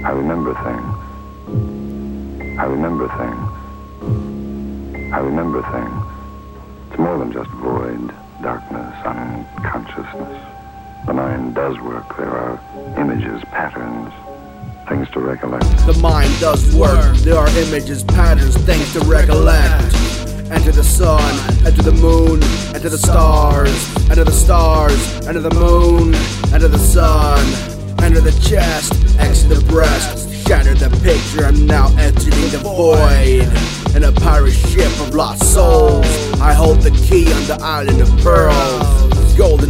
I remember things. I remember things. I remember things. It's more than just void, darkness, unconsciousness. The mind does work. There are images, patterns, things to recollect. The mind does work. There are images, patterns, things to recollect. Enter the sun, enter the moon, enter the stars, enter the stars, enter the moon, enter the sun, enter the chest, exit the breast, shatter the picture. I'm now exiting the void in a pirate ship of lost souls. I hold the key on the island of pearls. Golden